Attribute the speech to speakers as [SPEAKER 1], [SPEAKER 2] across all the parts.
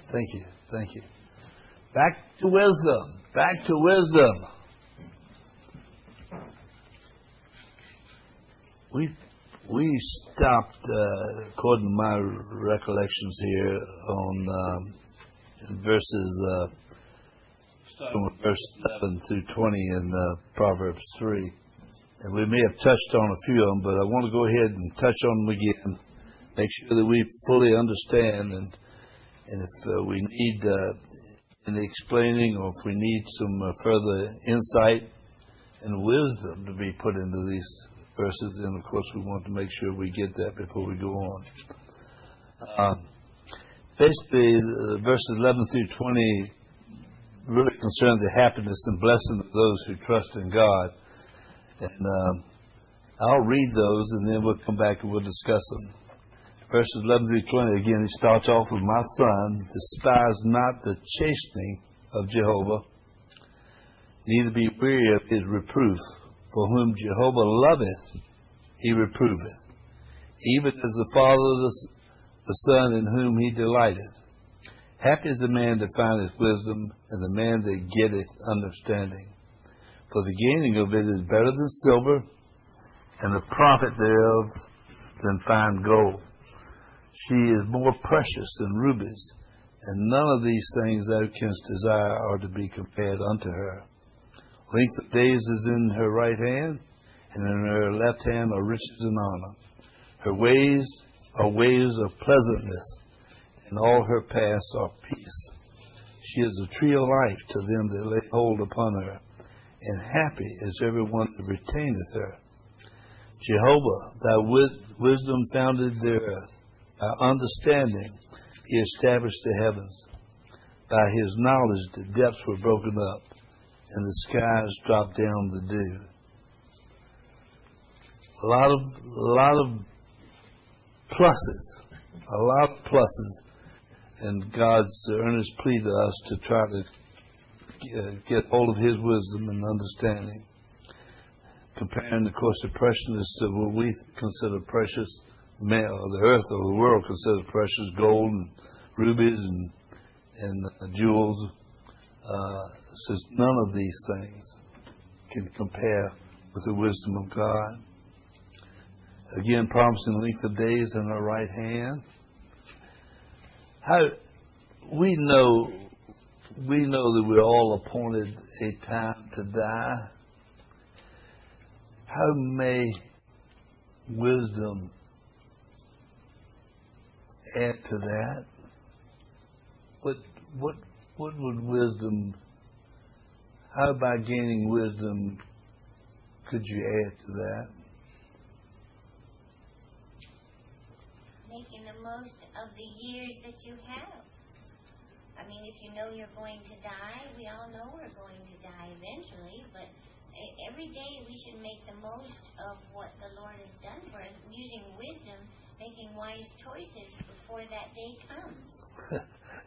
[SPEAKER 1] Thank you. Thank you. Back to wisdom. Back to wisdom. We stopped, according to my recollections here, on verses starting with verse 11 through 20 in Proverbs 3. And we may have touched on a few of them, but I want to go ahead and touch on them again. Make sure that we fully understand, and if we need any explaining, or if we need some further insight and wisdom to be put into these verses, then of course we want to make sure we get that before we go on. Basically, verses 11 through 20 really concern the happiness and blessing of those who trust in God. And I'll read those, and then we'll come back and we'll discuss them. Verses 11 through 20, again, he starts off with, "My son, despise not the chastening of Jehovah, neither be weary of his reproof. For whom Jehovah loveth, he reproveth, even as the father the son in whom he delighteth. Happy is the man that findeth wisdom, and the man that getteth understanding. For the gaining of it is better than silver, and the profit thereof than fine gold. She is more precious than rubies, and none of these things thou canst desire are to be compared unto her. Length of days is in her right hand, and in her left hand are riches and honor. Her ways are ways of pleasantness, and all her paths are peace. She is a tree of life to them that lay hold upon her, and happy is every one that retaineth her. Jehovah, thy wisdom founded the earth. By understanding he established the heavens. By his knowledge the depths were broken up, and the skies dropped down the dew." A lot of pluses. A lot of pluses. And God's earnest plea to us to try to get hold of his wisdom and understanding. Comparing, of course, the preciousness of what we consider precious, the earth or the world considers precious, gold and rubies and jewels. Says none of these things can compare with the wisdom of God. Again, promising length of days in our right hand. How we know that we're all appointed a time to die. How may wisdom add to that? What would wisdom? How by gaining wisdom could you add to that?
[SPEAKER 2] Making the most of the years that you have. I mean, if you know you're going to die, we all know we're going to die eventually, but every day we should make the most of what the Lord has done for us, using wisdom, making wise choices before that day comes.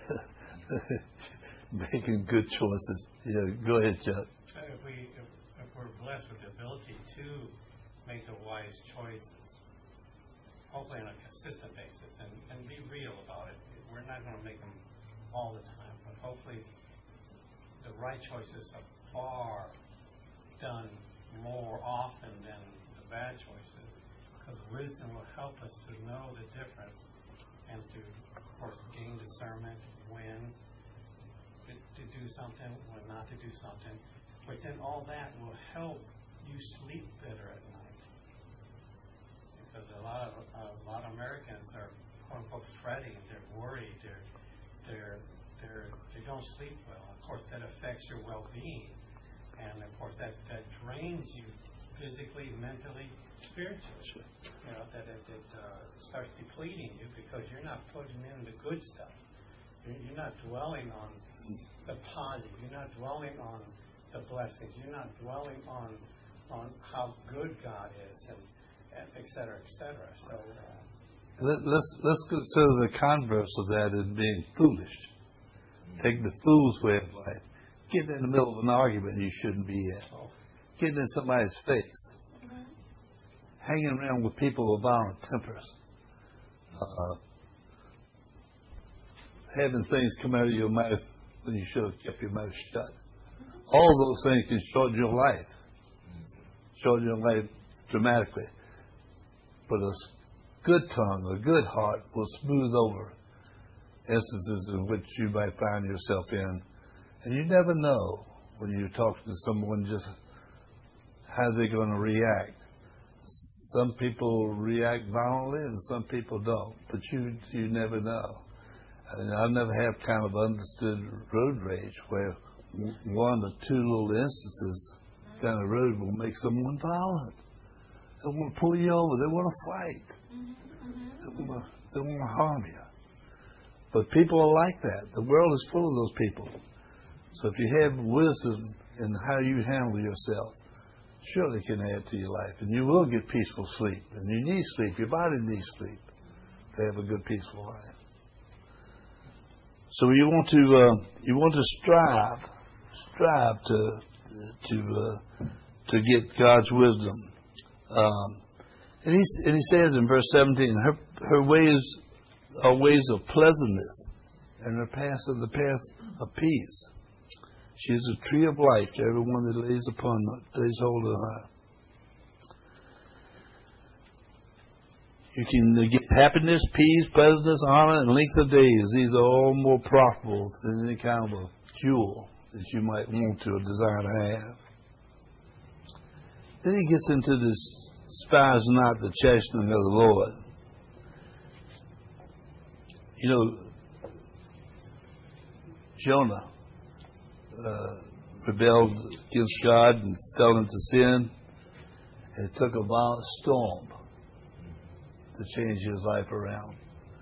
[SPEAKER 1] Making good choices. Yeah, go ahead, Chuck.
[SPEAKER 3] If we're blessed with the ability to make the wise choices, hopefully on a consistent basis, and be real about it. We're not going to make them all the time, but hopefully the right choices are far done more often than the bad choices, because wisdom will help us to know the difference and to, of course, gain discernment when to do something, when not to do something. But then all that will help you sleep better at night, because a lot of Americans are quote unquote fretting, they're worried, they don't sleep well. Of course, that affects your well-being, and of course that drains you physically, mentally, spiritually. You know, that starts depleting you because you're not putting in the good stuff. You're not dwelling on the positive. You're not dwelling on the blessings. You're not dwelling on how good God is, and et cetera, et cetera. So
[SPEAKER 1] let's consider the converse of that as being foolish. Take the fool's way of life. Get in the middle of an argument you shouldn't be in. Getting in somebody's face. Hanging around with people with violent tempers. having things come out of your mouth when you should have kept your mouth shut. All those things can shorten your life. Shorten your life dramatically. But a good tongue, a good heart will smooth over instances in which you might find yourself in. And you never know when you're talking to someone just how they're going to react. Some people react violently and some people don't, but you never know. And I've never had kind of understood road rage where one or two little instances down the road will make someone violent. They want to pull you over. They want to fight. They want to harm you. But people are like that. The world is full of those people. So if you have wisdom in how you handle yourself, surely it can add to your life. And you will get peaceful sleep. And you need sleep. Your body needs sleep to have a good, peaceful life. So you want to strive to get God's wisdom. And he says in verse 17, her ways are ways of pleasantness, and her paths are the paths of peace. She is a tree of life to everyone that lays hold of her. You can get happiness, peace, pleasantness, honor, and length of days. These are all more profitable than any kind of a jewel that you might want to or desire to have. Then he gets into this, despise not the chastening of the Lord. You know, Jonah rebelled against God and fell into sin. It took a violent storm to change his life around.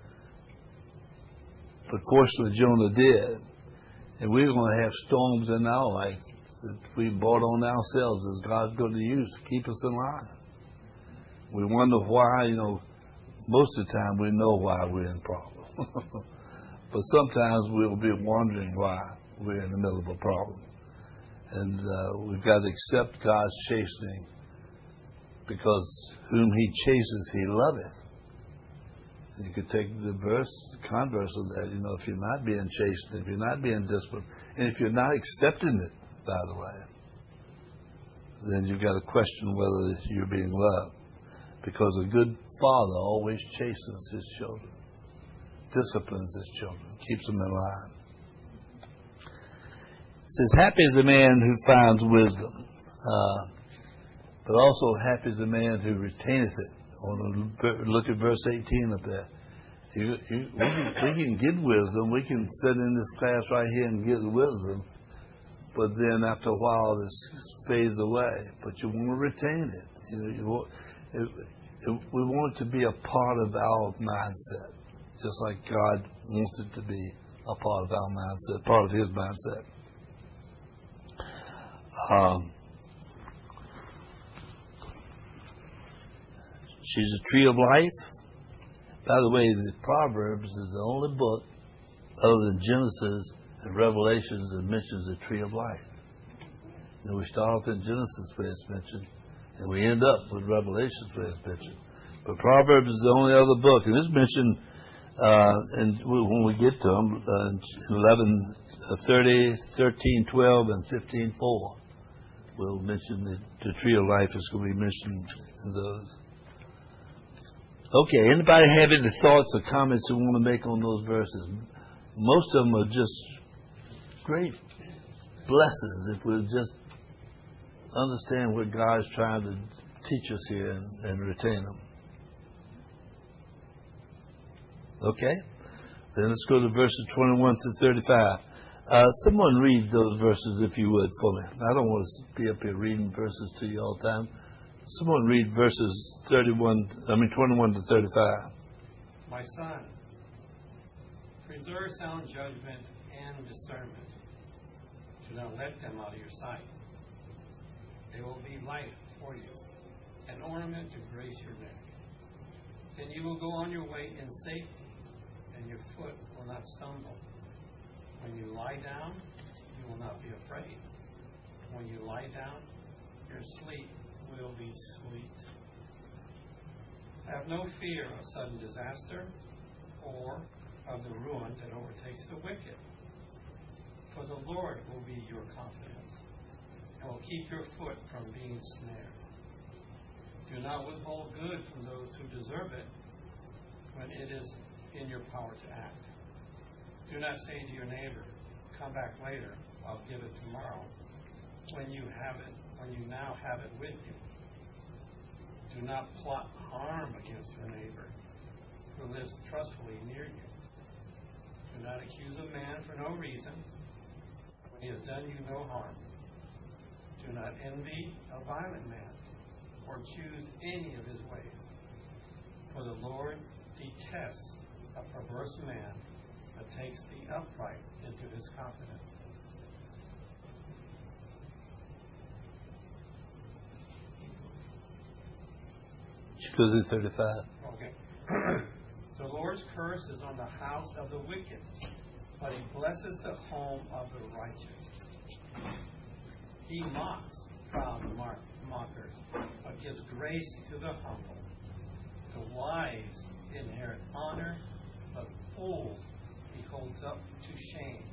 [SPEAKER 1] But fortunately, Jonah did. And we're going to have storms in our life that we brought on ourselves as God's going to use to keep us in line. We wonder why, most of the time we know why we're in problems. But sometimes we'll be wondering why we're in the middle of a problem. And we've got to accept God's chastening, because whom he chases, he loveth. And you could take the converse of that. If you're not being chastened, if you're not being disciplined, and if you're not accepting it, by the way, then you've got to question whether you're being loved. Because a good father always chastens his children, disciplines his children, keeps them in line. It says, happy is the man who finds wisdom, but also happy is the man who retaineth it. Look at verse 18 up there. We can get wisdom. We can sit in this class right here and get wisdom. But then after a while, this fades away. But you want to retain it. We want it to be a part of our mindset, just like God wants it to be a part of our mindset, part of his mindset. She's a tree of life. By the way, the Proverbs is the only book other than Genesis and Revelations that mentions the tree of life. We start off in Genesis where it's mentioned, and we end up with Revelations where it's mentioned. But Proverbs is the only other book, and it's mentioned, and when we get to them, 11:30, 13:12, and 15:4, we'll mention the tree of life is going to be mentioned in those. Okay, anybody have any thoughts or comments you want to make on those verses? Most of them are just great blessings if we'll just understand what God's trying to teach us here and retain them. Okay? Then let's go to verses 21 to 35. Someone read those verses if you would for me. I don't want to be up here reading verses to you all the time. Someone read verses 21 to 35.
[SPEAKER 3] My son, preserve sound judgment and discernment. Do not let them out of your sight. They will be light for you, an ornament to grace your neck. Then you will go on your way in safety, and your foot will not stumble. When you lie down, you will not be afraid. When you lie down, your sleep will be sweet. Have no fear of sudden disaster or of the ruin that overtakes the wicked. For the Lord will be your confidence, and will keep your foot from being snared. Do not withhold good from those who deserve it when it is in your power to act. Do not say to your neighbor, come back later, I'll give it tomorrow, when you now have it with you. Do not plot harm against your neighbor who lives trustfully near you. Do not accuse a man for no reason when he has done you no harm. Do not envy a violent man or choose any of his ways. For the Lord detests a perverse man, but takes the upright into his confidence.
[SPEAKER 1] Go to 35.
[SPEAKER 3] Okay. The Lord's curse is on the house of the wicked, but he blesses the home of the righteous. He mocks proud mockers, but gives grace to the humble. The wise inherit honor, but fools he holds up to shame.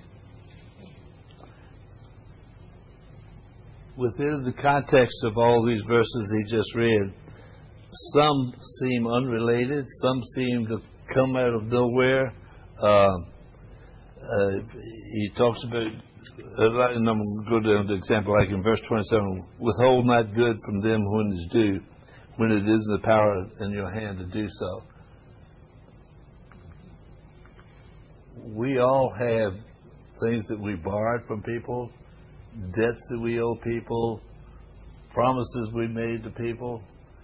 [SPEAKER 1] Within the context of all these verses he just read, some seem unrelated, some seem to come out of nowhere. He talks about, and I'm going to go down to example like in verse 27, withhold not good from them when it is due, when it is the power in your hand to do so. We all have things that we borrowed from people, debts that we owe people, promises we made to people.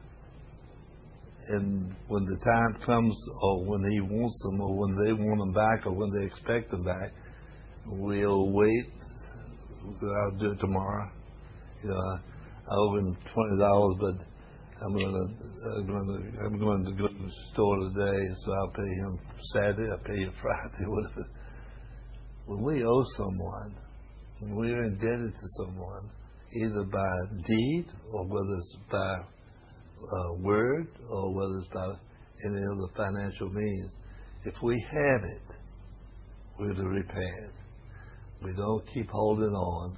[SPEAKER 1] And when the time comes, or when he wants them, or when they want them back, or when they expect them back, we'll wait. I'll do it tomorrow. You know, I owe him $20, but I'm going to go to the store today, so I'll pay him Saturday. I'll pay you Friday, whatever. When we owe someone, when we're indebted to someone, either by deed or whether it's by word or whether it's by any other financial means, if we have it, we're to repay it. We don't keep holding on,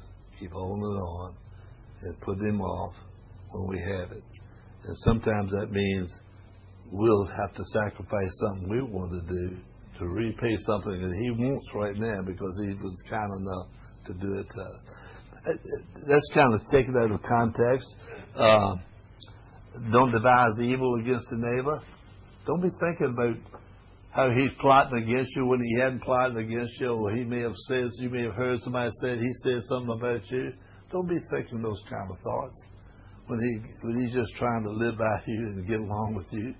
[SPEAKER 1] and put them off when we have it. And sometimes that means we'll have to sacrifice something we want to do to repay something that he wants right now because he was kind enough to do it to us. That's kind of taken out of context. Don't devise evil against the neighbor. Don't be thinking about how he's plotting against you when he hadn't plotted against you, or he may have said, you may have heard somebody say he said something about you. Don't be thinking those kind of thoughts when he's just trying to live by you and get along with you.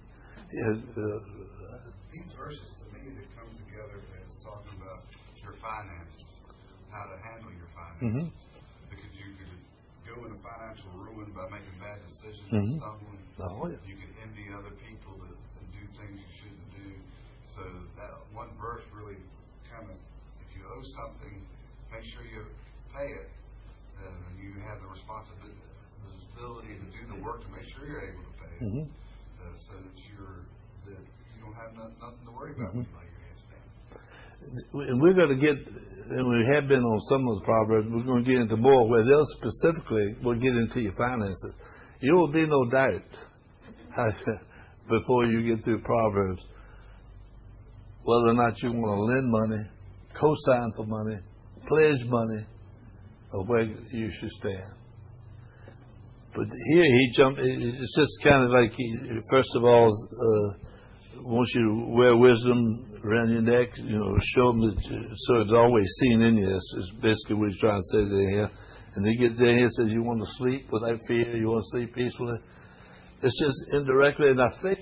[SPEAKER 4] These verses to me that come together as talking about your finances, how to handle your finances. Because you could go into financial ruin by making bad decisions and stumbling.
[SPEAKER 1] Oh, yeah.
[SPEAKER 4] You could envy other people that do things you shouldn't do. So that one verse really kind of, if you owe something, make sure you pay it. And you have the responsibility to do the work to make sure you're able to pay it. So that you don't have nothing to worry about when you lay your hands down.
[SPEAKER 1] And we're going to get, and we have been on some of the Proverbs, we're going to get into more where they'll specifically will get into your finances. You will be no doubt before you get through Proverbs whether or not you want to lend money, co-sign for money, pledge money, or where you should stand. But here he jumped, it's just kind of like, first of all, wants you to wear wisdom around your neck, show them that, so it's always seen in you. That's basically what he's trying to say there here. And they get there, he says, you want to sleep without fear, you want to sleep peacefully. It's just indirectly, and I think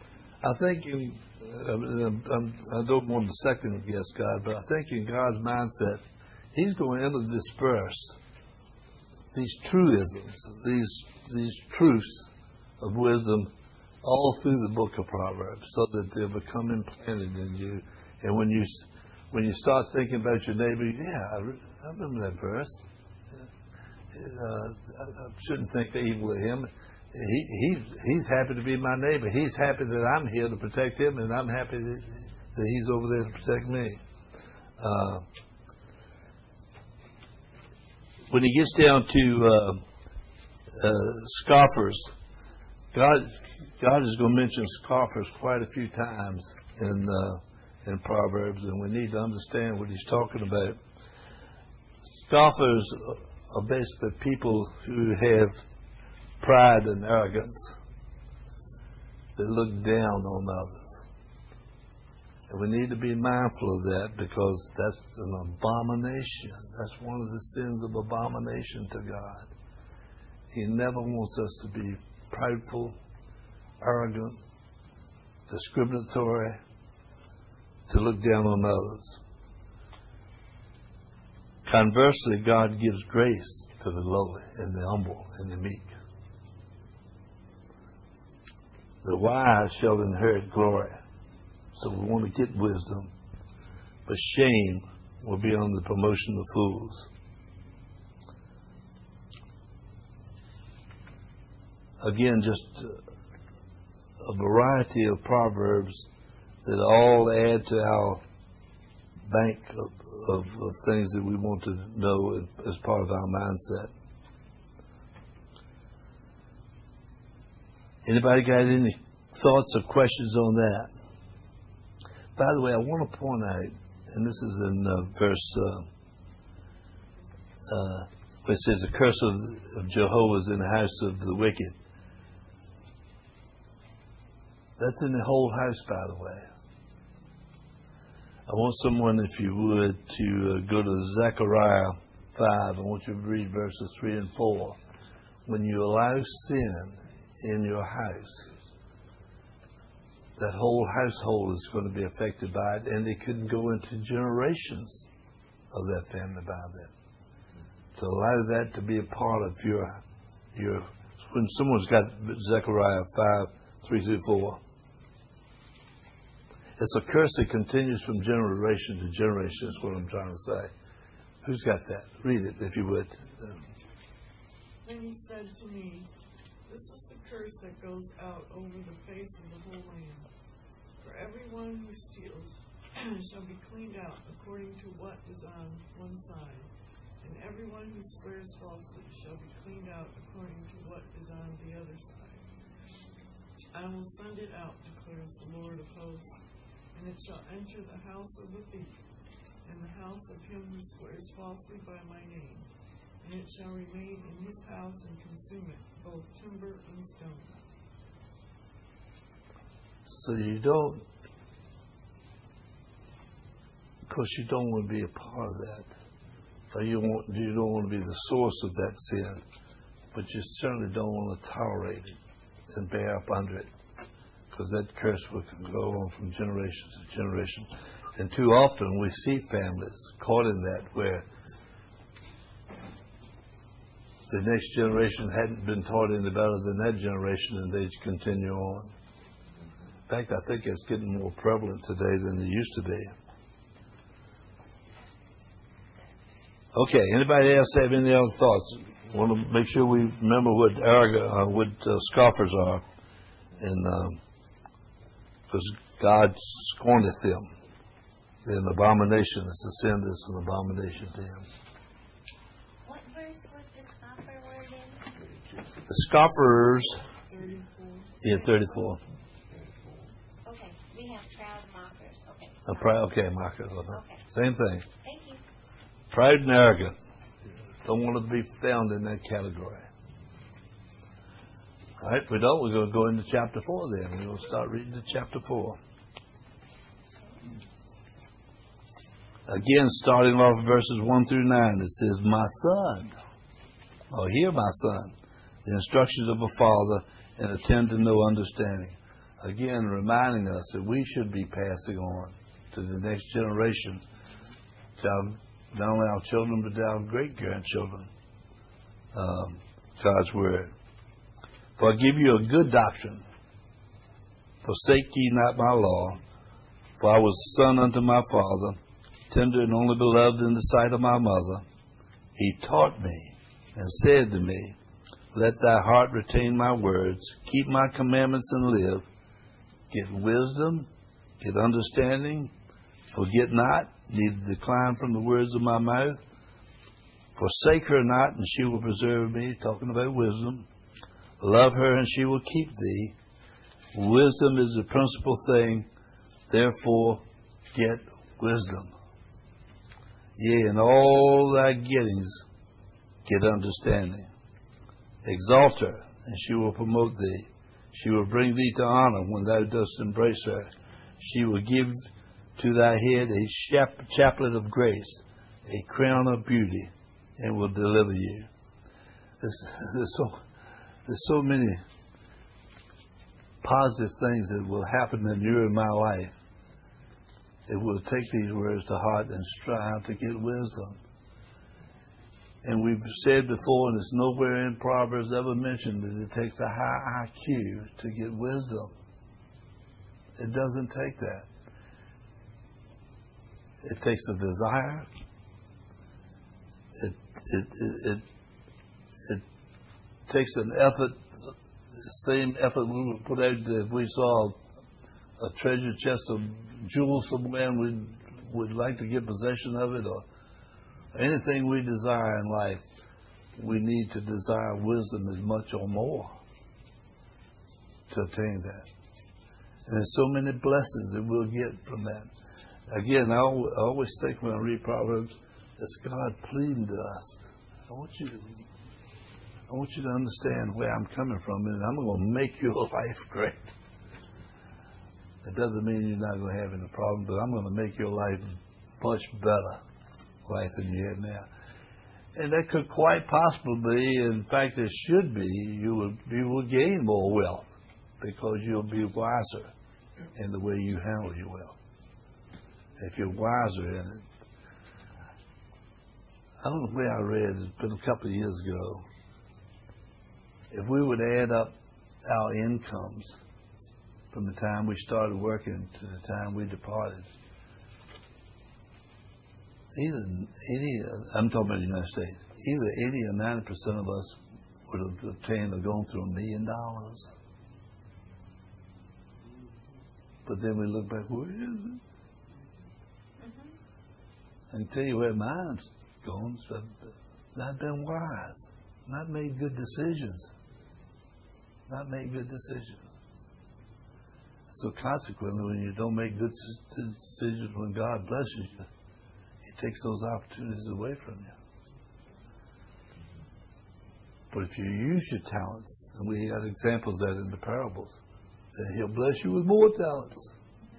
[SPEAKER 1] I don't want to second guess God, but I think in God's mindset, he's going to intersperse these truisms, these truths of wisdom all through the book of Proverbs, so that they'll become implanted in you. And when you start thinking about your neighbor, I remember that verse. I shouldn't think evil of him. He's happy to be my neighbor. He's happy that I'm here to protect him, and I'm happy that that He's over there to protect me. When He gets down to scoffers, God is going to mention scoffers quite a few times in Proverbs, and we need to understand what He's talking about. Scoffers are basically people who have pride and arrogance. They look down on others. And we need to be mindful of that, because that's an abomination. That's one of the sins of abomination to God. He never wants us to be prideful, arrogant, discriminatory, to look down on others. Conversely, God gives grace to the lowly and the humble and the meek. The wise shall inherit glory. So we want to get wisdom. But shame will be on the promotion of fools. Again, just a variety of proverbs that all add to our bank of things that we want to know as part of our mindset. Anybody got any thoughts or questions on that? By the way, I want to point out, and this is in verse where it says, the curse of Jehovah is in the house of the wicked. That's in the whole house, by the way. I want someone, if you would, to go to Zechariah 5. I want you to read verses 3 and 4. When you allow sin in your house, that whole household is going to be affected by it, and it could go into generations of that family by that. To allow that to be a part of your when someone's got Zechariah 5, 3 through 4. It's a curse that continues from generation to generation, is what I'm trying to say. Who's got that? Read it, if you would.
[SPEAKER 5] Then he said to me, this is the curse that goes out over the face of the whole land. For everyone who steals shall be cleaned out according to what is on one side, and everyone who swears falsely shall be cleaned out according to what is on the other side. I will send it out, declares the Lord of hosts, and it shall enter the house of the thief, and the house of him who swears falsely by my name, and it shall remain in his house and consume it, both timber and stone.
[SPEAKER 1] So you don't, of course, you don't want to be a part of that. So you don't want to be the source of that sin, but you certainly don't want to tolerate it and bear up under it, because that curse will go on from generation to generation. And too often we see families caught in that, where the next generation hadn't been taught any better than that generation, and they continue on. In fact, I think it's getting more prevalent today than it used to be. Okay, anybody else have any other thoughts? I want to make sure we remember what scoffers are, and because God scorneth them. They're an abomination. It's a sin that's an abomination to Him.
[SPEAKER 2] What verse was the scoffer word in?
[SPEAKER 1] The scoffers,
[SPEAKER 5] 34.
[SPEAKER 1] yeah, 34.
[SPEAKER 2] Okay, we have proud mockers. Okay.
[SPEAKER 1] Okay, mockers.
[SPEAKER 2] Okay.
[SPEAKER 1] Same thing.
[SPEAKER 2] Thank you.
[SPEAKER 1] Proud and arrogant. Don't want to be found in that category. All right, we're going to go into chapter 4 then. We're going to start reading to chapter 4. Again, starting off verses 1 through 9, it says, my son, hear my son, the instructions of a father, and attend to no understanding. Again, reminding us that we should be passing on to the next generation, to not only our children, but to our great-grandchildren, God's Word. For I give you a good doctrine. Forsake ye not my law. For I was son unto my father, tender and only beloved in the sight of my mother. He taught me and said to me, let thy heart retain my words, keep my commandments and live. Get wisdom, get understanding, forget not, neither decline from the words of my mouth. Forsake her not, and she will preserve me, talking about wisdom. Love her, and she will keep thee. Wisdom is the principal thing, therefore get wisdom. Yea, in all thy gettings get understanding. Exalt her, and she will promote thee. She will bring thee to honor when thou dost embrace her. She will give to thy head a chaplet of grace, a crown of beauty, and will deliver you. There's so many positive things that will happen in you and my life. It will take these words to heart and strive to get wisdom. And we've said before, and it's nowhere in Proverbs ever mentioned, that it takes a high IQ to get wisdom. It doesn't take that. It takes a desire. It takes an effort, the same effort we would put out if we saw a treasure chest of jewels somewhere and we would like to get possession of it, or anything we desire in life. We need to desire wisdom as much or more to attain that. And there's so many blessings that we'll get from that. Again, I always think when I read Proverbs, it's God pleading to us. I want you to understand where I'm coming from, and I'm going to make your life great. It doesn't mean you're not going to have any problem, but I'm going to make your life much better life than you have now. And that could quite possibly be, in fact, it should be, you will gain more wealth because you'll be wiser in the way you handle your wealth. If you're wiser in it. I don't know where I read, it's been a couple of years ago. If we would add up our incomes from the time we started working to the time we departed, I'm talking about the United States, either 80 or 90% of us would have obtained or gone through $1 million. But then we look back, where is it? I can tell you where mine's gone. So I've not been wise, not made good decisions. Not make good decisions. So consequently, when you don't make good decisions when God blesses you, He takes those opportunities away from you. But if you use your talents, and we got examples of that in the parables, then He'll bless you with more talents.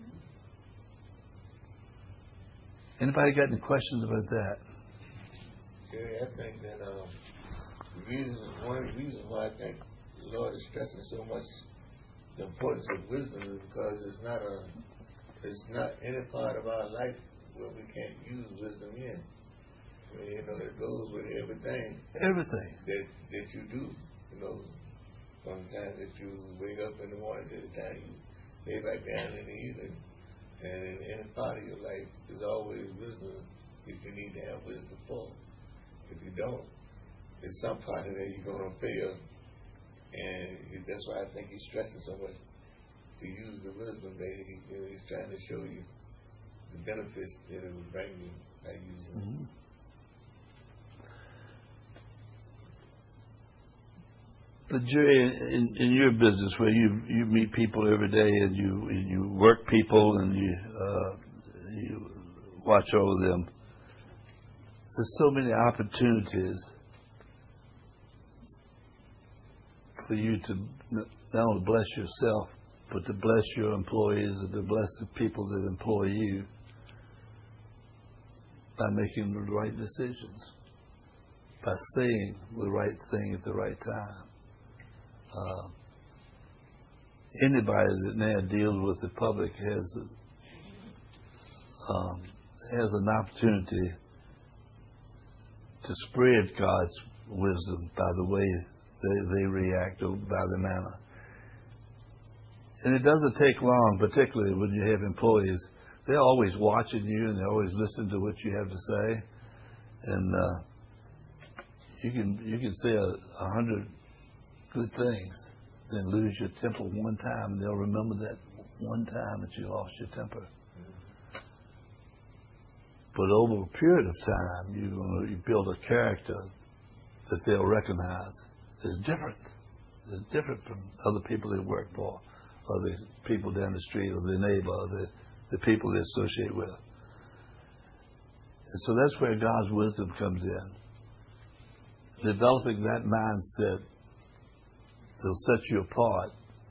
[SPEAKER 1] Anybody got any questions about that?
[SPEAKER 6] Yeah, I think that one of the reasons why I think the Lord is stressing so much the importance of wisdom is because it's not any part of our life where we can't use wisdom in. I mean, it goes with everything.
[SPEAKER 1] Everything.
[SPEAKER 6] That you do. From the time that you wake up in the morning to the time you lay back down in the evening. And in any part of your life, there's always wisdom if you need to have wisdom for. If you don't, there's some part of that you're going to fail. And that's why I think he's stressing so much to use the wisdom that he's trying to show you the benefits that it will bring you by using it.
[SPEAKER 1] Mm-hmm. But Jerry, in your business where you meet people every day and you work people and you watch over them, there's so many opportunities for you to not only bless yourself, but to bless your employees and to bless the people that employ you by making the right decisions, by saying the right thing at the right time. Anybody that now deals with the public has an opportunity to spread God's wisdom by the way they react or by the manner. And it doesn't take long, particularly when you have employees. They're always watching you and they're always listening to what you have to say. And you can say 100 good things, then lose your temper one time, and they'll remember that one time that you lost your temper. But over a period of time, you build a character that they'll recognize is different. It's different from other people they work for, or the people down the street, or the neighbor, or the people they associate with. And so that's where God's wisdom comes in. Developing that mindset that'll set you apart.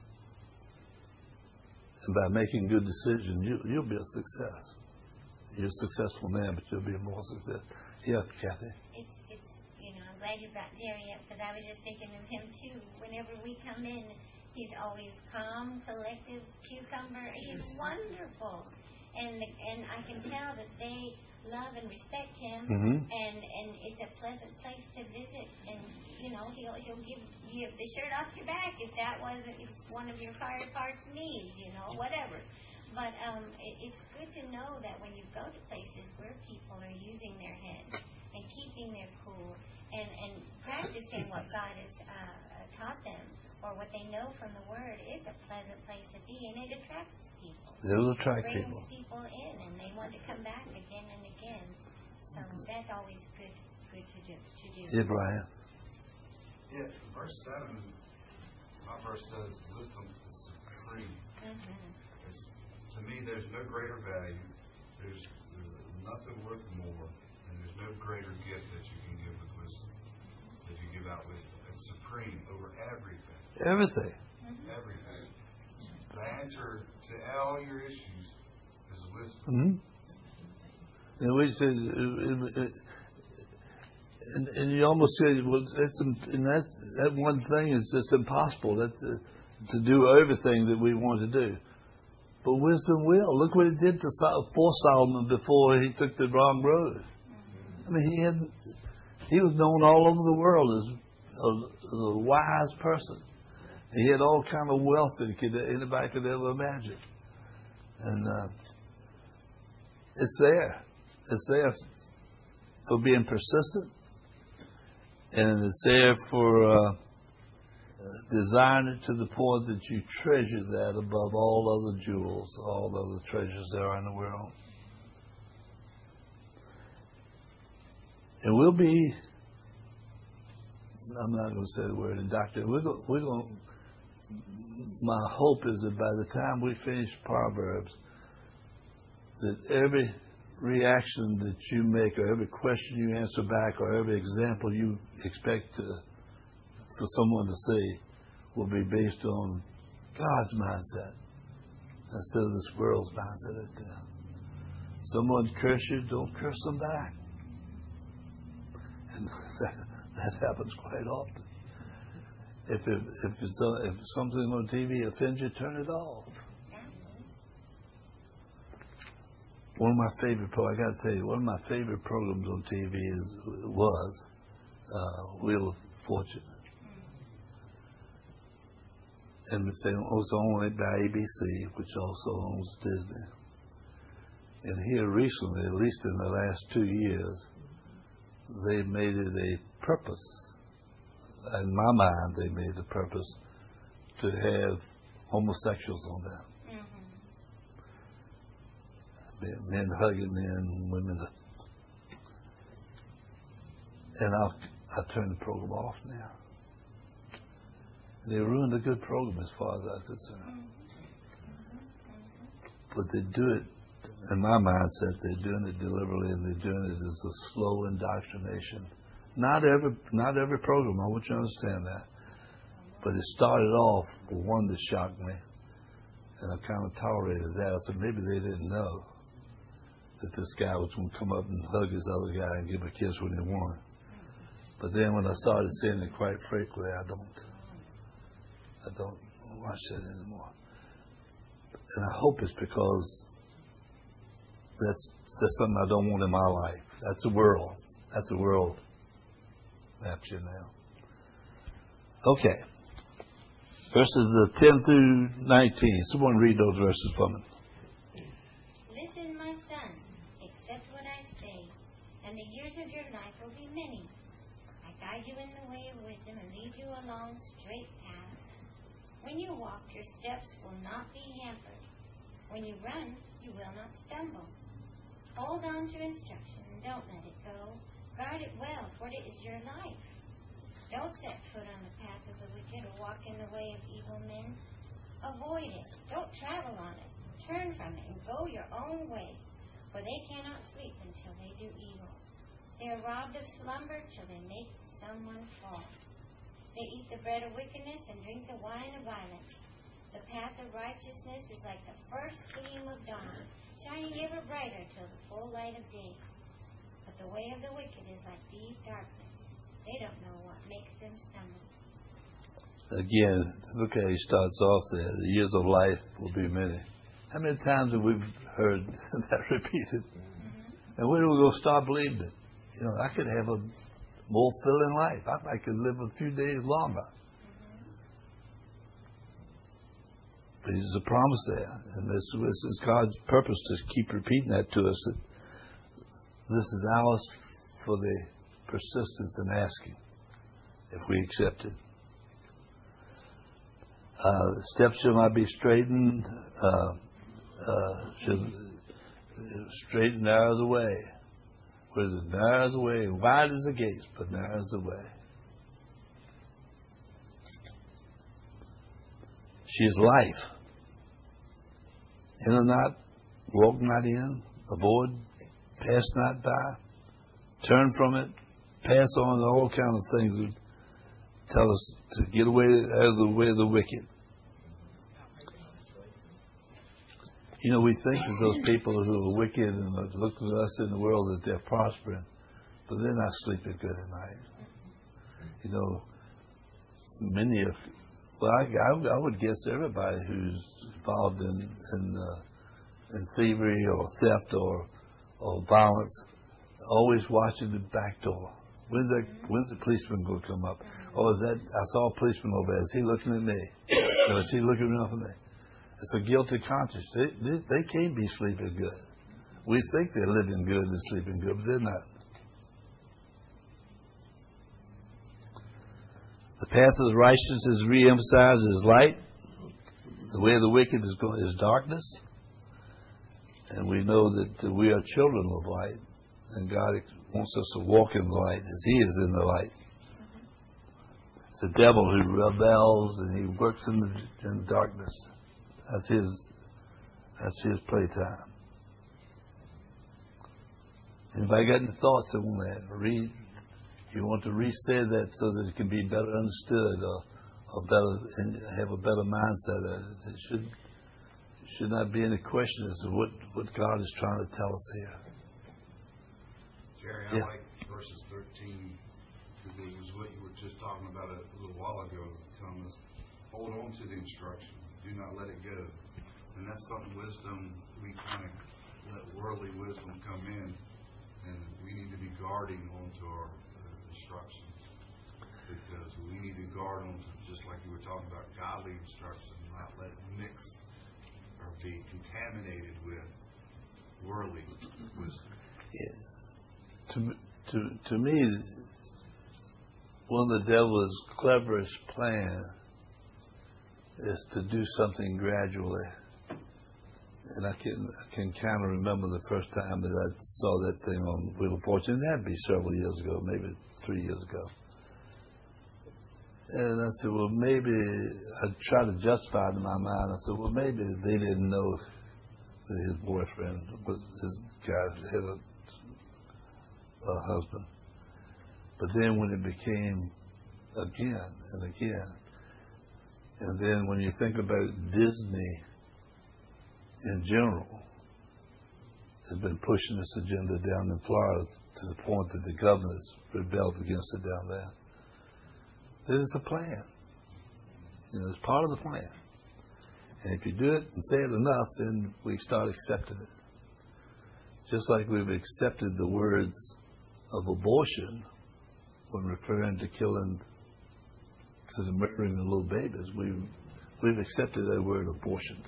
[SPEAKER 1] And by making good decisions, you'll be a success. You're a successful man, but you'll be more success. Yeah, Kathy.
[SPEAKER 2] It's I'm glad you brought Jerry up, because I was just thinking of him too. Whenever we come in, he's always calm, collective, cucumber. He's wonderful. And I can tell that they love and respect him, and it's a pleasant place to visit. And he'll give you the shirt off your back if it's one of your private parts needs, whatever. But it's good to know that when you go to places where people are using their heads and keeping their cool and practicing what God has taught them or what they know from the Word, is a pleasant place to be, and it attracts people.
[SPEAKER 1] It'll attract
[SPEAKER 2] Brings
[SPEAKER 1] people.
[SPEAKER 2] people in, and they want to come back again and again. So that's always good to do.
[SPEAKER 1] Yeah, Brian.
[SPEAKER 4] Yeah, verse 7, my verse says, wisdom is supreme. To me, there's no greater value, there's nothing worth more, and there's no greater gift that you can give with wisdom, that you give out wisdom. It's supreme over everything.
[SPEAKER 1] Everything.
[SPEAKER 4] Everything. The answer to all your issues is wisdom.
[SPEAKER 1] And we said, and you almost said, well, that one thing is just impossible. To do everything that we want to do. But wisdom will. Look what it did to Solomon before he took the wrong road. I mean, he was known all over the world as a wise person. He had all kind of wealth that anybody could ever imagine. And it's there. It's there for being persistent. And it's there for desiring it to the point that you treasure that above all other jewels, all other treasures there are in the world. And we'll be, I'm not going to say the word indoctrinated, we're going, my hope is that by the time we finish Proverbs, that every reaction that you make, or every question you answer back, or every example you expect for someone to see, will be based on God's mindset instead of this world's mindset. Someone curse you, don't curse them back. And that happens quite often. If something on TV offends you, turn it off. One of my favorite I got to tell you, one of my favorite programs on TV was Wheel of Fortune. And it's also owned by ABC, which also owns Disney. And here recently, at least in the last 2 years, they made it a purpose. In my mind, they made it a purpose to have homosexuals on there. Men hugging men, women. And I turn the program off now. They ruined a good program as far as I'm concerned. But they do it, in my mindset, they're doing it deliberately, and they're doing it as a slow indoctrination. Not every program, I want you to understand that. But it started off with one that shocked me, and I kind of tolerated that. I said, maybe they didn't know that this guy was going to come up and hug his other guy and give a kiss when he won. But then when I started seeing it, quite frankly, I don't watch that anymore. And I hope it's because that's something I don't want in my life. That's the world. That's the world. That's you now. Okay. Verses 10 through 19. Someone read those verses for me.
[SPEAKER 2] Listen, my son, accept what I say, and the years of your life will be many. I guide you in the way of wisdom and lead you along straight paths. When you walk, your steps will not be hampered. When you run, you will not stumble. Hold on to instruction and don't let it go. Guard it well, for it is your life. Don't set foot on the path of the wicked or walk in the way of evil men. Avoid it. Don't travel on it. Turn from it and go your own way, for they cannot sleep until they do evil. They are robbed of slumber till they make someone fall. They eat the bread of wickedness and drink the wine of violence. The path of righteousness is like the first gleam of dawn, shining ever brighter till the full light of day. But the way of the wicked is like deep darkness. They don't know what makes them stumble.
[SPEAKER 1] Again, look how he starts off there. The years of life will be many. How many times have we heard that repeated? And when are we going to start believing it? You know, I could have a more fulfilling life. I could live a few days longer. But there's a promise there. And this is God's purpose to keep repeating that to us. That this is ours for the persistence in asking, if we accept it. Steps shall not be straightened, straight and narrow the way. Where the narrow is the way, wide is the gates, but narrow is the way. She is life. Enter not, walk not in, avoid, pass not by, turn from it, pass on, all kind of things that tell us to get away out of the way of the wicked. You know, we think of those people who are wicked and look at us in the world that they're prospering, but they're not sleeping good at night. You know, many of, well, I would guess everybody who's involved in thievery or theft or violence, always watching the back door. When's the policeman going to come up? Oh, I saw a policeman over there. Is he looking at me? Or is he looking off at me? It's a guilty conscience. They can't be sleeping good. We think they're living good and sleeping good, but they're not. The path of the righteous is re-emphasized as light. The way of the wicked is darkness. And we know that we are children of light. And God wants us to walk in the light as He is in the light. It's the devil who rebels and he works in darkness. That's his playtime. Anybody got any thoughts on that? You want to re-say that so that it can be better understood or better and have a better mindset. It should not be any question as to what God is trying to tell us here.
[SPEAKER 4] Jerry, I like verses 13 because it was what you were just talking about a little while ago, telling us, hold on to the instruction. Do not let it go. And that's something wisdom, we kind of let worldly wisdom come in, and we need to be guarding onto our instructions. Because we need to guard onto, just like you were talking about, godly instruction, not let it mix or be contaminated with worldly wisdom.
[SPEAKER 1] Yeah. To me, one of the devil's cleverest plan is to do something gradually. And I can kind of remember the first time that I saw that thing on Wheel of Fortune. That'd be several years ago, maybe 3 years ago. And I said, well, maybe, I tried to justify it in my mind. I said, well, maybe they didn't know that his boyfriend was this guy had a husband. But then when it became again and again, and then when you think about Disney in general, has been pushing this agenda down in Florida to the point that the governors rebelled against it down there. There's a plan. You know, it's part of the plan. And if you do it and say it enough, then we start accepting it. Just like we've accepted the words of abortion when referring to killing, to the murdering of little babies, we've accepted that word abortion.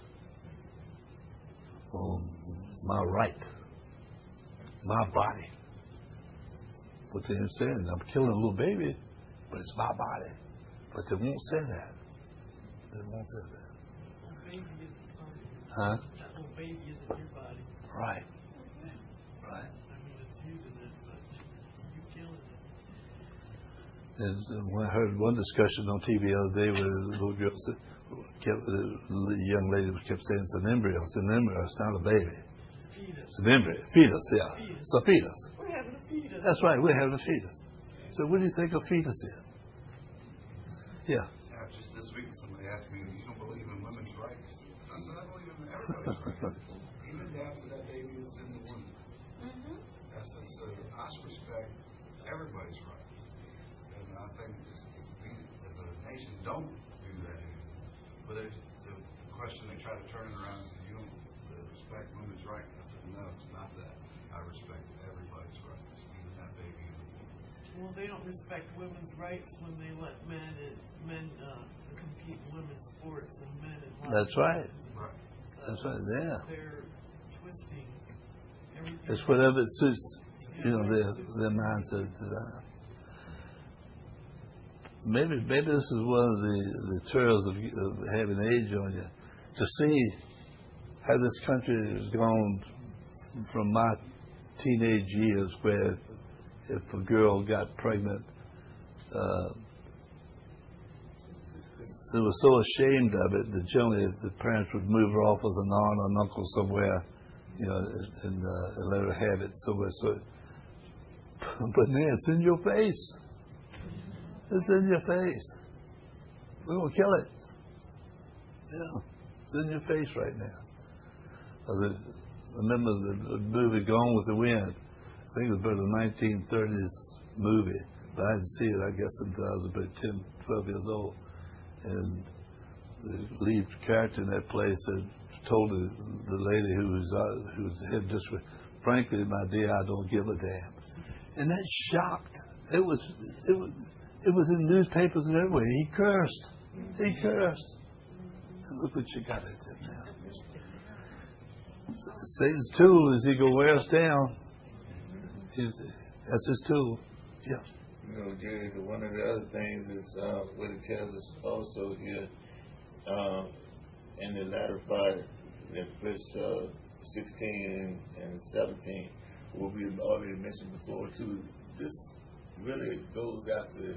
[SPEAKER 1] My right, my body. What they're saying, I'm killing a little baby, but it's my body. But they won't say that. They won't say that.
[SPEAKER 5] A baby is a body.
[SPEAKER 1] Huh?
[SPEAKER 5] A little baby isn't your body.
[SPEAKER 1] Right. Right.
[SPEAKER 5] I mean, it's using it, but you're killing it.
[SPEAKER 1] And when I heard one discussion on TV the other day where the little girl said, the young lady kept saying it's an embryo. It's an embryo. It's not a baby.
[SPEAKER 5] Fetus.
[SPEAKER 1] It's an embryo. Fetus, yeah.
[SPEAKER 5] Fetus.
[SPEAKER 1] It's a fetus.
[SPEAKER 5] We're having a fetus.
[SPEAKER 1] That's right. We're having a fetus. So what do you think a fetus is? Yeah.
[SPEAKER 4] Just this week, somebody asked me, "You don't believe in women's rights?" I said, "I believe in everybody's rights, even down to that baby that's in the womb." I said, "So I respect everybody's rights, and I think we, as a nation, don't do that anymore." But the question they try to turn it around and say, "You don't respect women's rights?" I said, "No, it's not that. I respect everybody's rights, even that baby in the womb."
[SPEAKER 5] Well, they don't respect women's rights when they let men compete in women's sports and men in
[SPEAKER 1] That's right.
[SPEAKER 4] Right.
[SPEAKER 1] That's right. Yeah.
[SPEAKER 5] They're twisting everything.
[SPEAKER 1] It's whatever it suits, their mindset to that. Maybe this is one of the terms of having age on you, to see how this country has gone from my teenage years, where if a girl got pregnant, they were so ashamed of it that generally the parents would move her off with an aunt or an uncle somewhere, and let her have it somewhere. So, but now it's in your face. It's in your face. We're gonna kill it. Yeah, it's in your face right now. I remember the movie Gone with the Wind. I think it was about a 1930s movie, but I didn't see it, I guess, until I was about 10, 12 years old. And the lead character in that place had told the lady who was the head district, "Frankly, my dear, I don't give a damn." And that shocked. It was in newspapers and everywhere. He cursed. He cursed. And look what you got into now. Satan's tool is he gonna wear us down. That's his tool. Yeah.
[SPEAKER 6] Jerry, one of the other things is what it tells us also here in the latter part, in verse 16 and 17, what we already mentioned before too. This really goes after,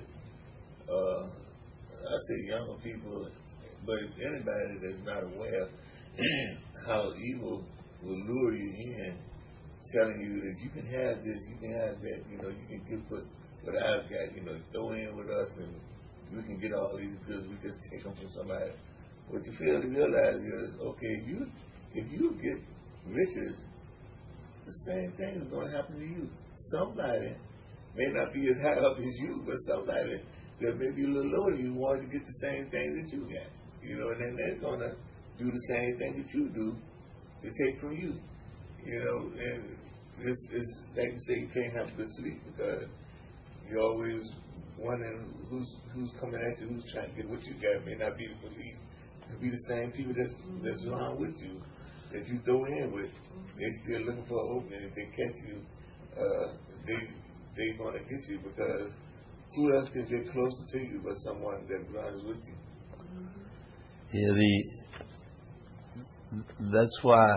[SPEAKER 6] I say younger people, but anybody that's not aware how evil will lure you in, telling you that you can have this, you can have that, you can get what I've got, throw in with us and we can get all these goods, we just take them from somebody. What you fail to realize is, okay, if you get riches, the same thing is going to happen to you. Somebody may not be as high up as you, but somebody that may be a little lower than you wanted to get the same thing that you got. And then they're going to do the same thing that you do to take from you. And it's like you say, you can't have good sleep because you're always wondering who's coming at you, who's trying to get what you got. It may not be the police. It could be the same people that's around with you that you throw in with. They're still looking for an opening. If they catch you, they're going to get you because who else can get closer to you but someone that runs with you?
[SPEAKER 1] Yeah, that's why.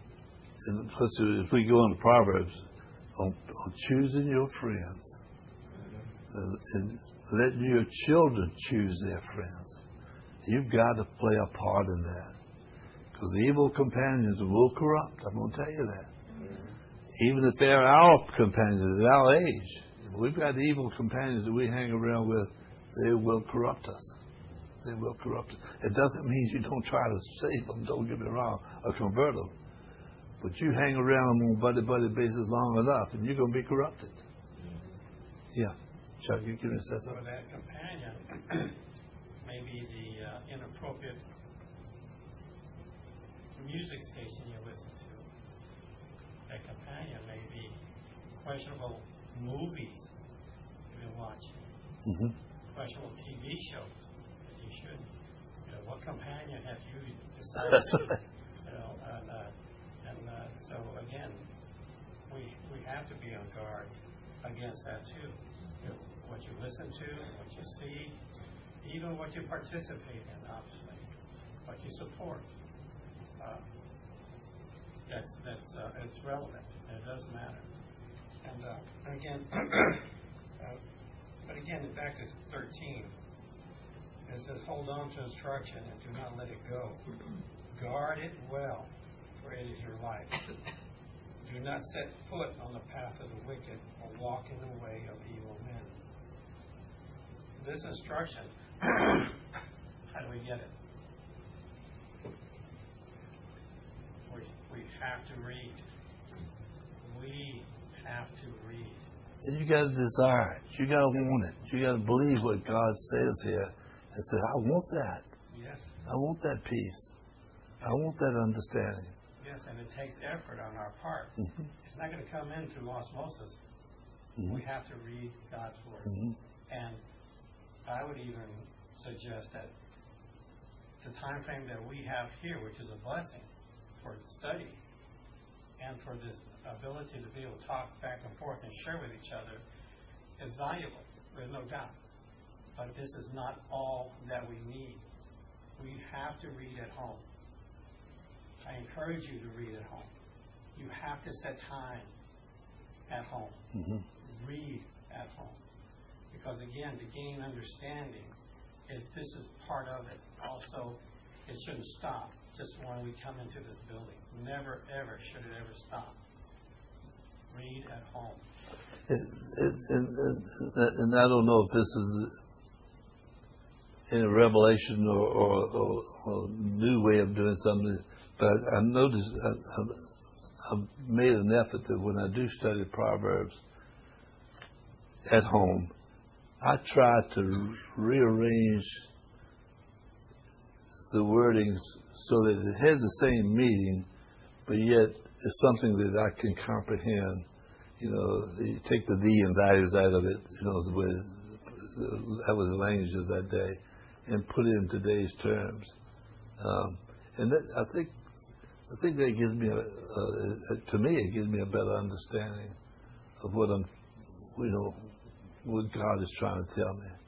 [SPEAKER 1] If we go into Proverbs on choosing your friends, and letting your children choose their friends, you've got to play a part in that. Because evil companions will corrupt. I'm going to tell you that. Even if they're our companions at our age, if we've got evil companions that we hang around with, they will corrupt us. They will corrupt us. It doesn't mean you don't try to save them, don't get me wrong, or convert them. But you hang around them on buddy basis long enough, and you're going to be corrupted. Yeah. Chuck, you can say something?
[SPEAKER 3] For that companion, maybe the inappropriate music station you listen to. That companion may be questionable movies you've been watching. Mm-hmm. Questionable TV shows that you shouldn't. What companion have you decided?
[SPEAKER 1] That's right.
[SPEAKER 3] So again, we have to be on guard against that too. What you listen to, what you see, even what you participate in, obviously, what you support. That's it's relevant, and it does matter. And again, but again, back to 13, it says, hold on to instruction and do not let it go. Guard it well, for it is your life. Do not set foot on the path of the wicked or walk in the way of evil men. This instruction, how do we get it? We have to read. We have to read.
[SPEAKER 1] And you got to desire it. You got to want it. You got to believe what God says here and say, I want that.
[SPEAKER 3] Yes.
[SPEAKER 1] I want that peace. I want that understanding.
[SPEAKER 3] Yes, and it takes effort on our part.
[SPEAKER 1] Mm-hmm.
[SPEAKER 3] It's not going to come in through osmosis.
[SPEAKER 1] Mm-hmm.
[SPEAKER 3] We have to read God's Word.
[SPEAKER 1] Mm-hmm.
[SPEAKER 3] And I would even suggest that the time frame that we have here, which is a blessing for study and for this ability to be able to talk back and forth and share with each other, is valuable. There's no doubt. But this is not all that we need. We have to read at home. I encourage you to read at home. You have to set time at home.
[SPEAKER 1] Mm-hmm.
[SPEAKER 3] Read at home. Because again, to gain understanding, this is part of it. Also, it shouldn't stop just when we come into this building. Never, ever should it ever stop. Read at home.
[SPEAKER 1] And I don't know if this is in a revelation or a new way of doing something, but I noticed I've made an effort that when I do study Proverbs at home, I try to rearrange the wordings so that it has the same meaning, but yet it's something that I can comprehend. You know, you take the thee and thous out of it, you know, that was the language of that day, and put it in today's terms. And that, I think that gives me, to me, it gives me a better understanding of what what God is trying to tell me.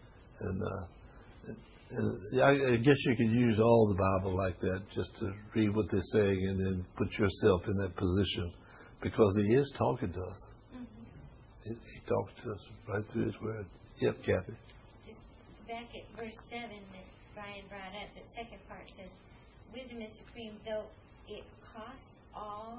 [SPEAKER 1] And I guess you could use all the Bible like that, just to read what they're saying and then put yourself in that position, because He is talking to us. Mm-hmm. He talks to us right through His Word. Yep, Kathy.
[SPEAKER 2] Just back at verse 7 that Brian brought up, that second part says, wisdom is supreme, though it costs all,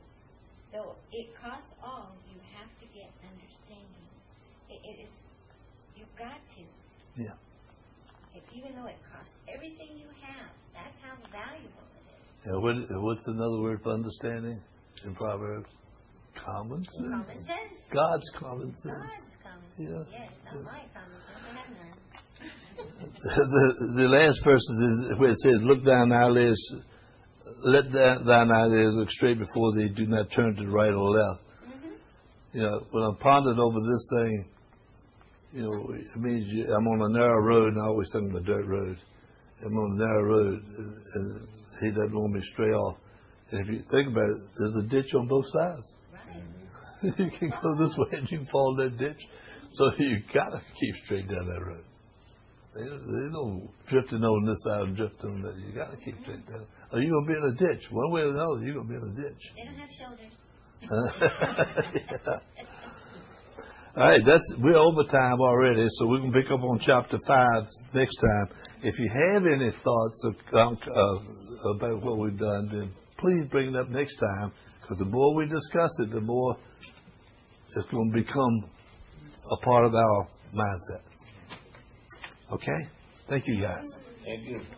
[SPEAKER 2] you have to get understanding. You've got to.
[SPEAKER 1] Yeah.
[SPEAKER 2] Even though it costs everything you have, that's how valuable it is.
[SPEAKER 1] Yeah, what's another word for understanding in Proverbs? Common sense.
[SPEAKER 2] Common sense.
[SPEAKER 1] God's common sense.
[SPEAKER 2] God's common sense.
[SPEAKER 1] Yeah.
[SPEAKER 2] Yes, not my common sense. I have none.
[SPEAKER 1] The last person is where it says, "Look thine eyelids, let thine eyelids look straight before thee. Do not turn to the right or left." Mm-hmm. You know, when I'm pondering over this thing, you know, it means I'm on a narrow road, and I always think of a dirt road. I'm on a narrow road, and He doesn't want me to stray off. And if you think about it, there's a ditch on both sides. Right. You can go this way, and you can fall in that ditch. So you gotta keep straight down that road. They don't drifting on this side and drifting on that. You gotta keep straight down. Or you're gonna be in a ditch. One way or another, you're gonna be in a ditch.
[SPEAKER 2] They don't have shoulders.
[SPEAKER 1] Yeah. All right, we're over time already, so we can pick up on chapter 5 next time. If you have any thoughts about what we've done, then please bring it up next time, because the more we discuss it, the more it's going to become a part of our mindset. Okay? Thank you, guys.
[SPEAKER 6] Thank you.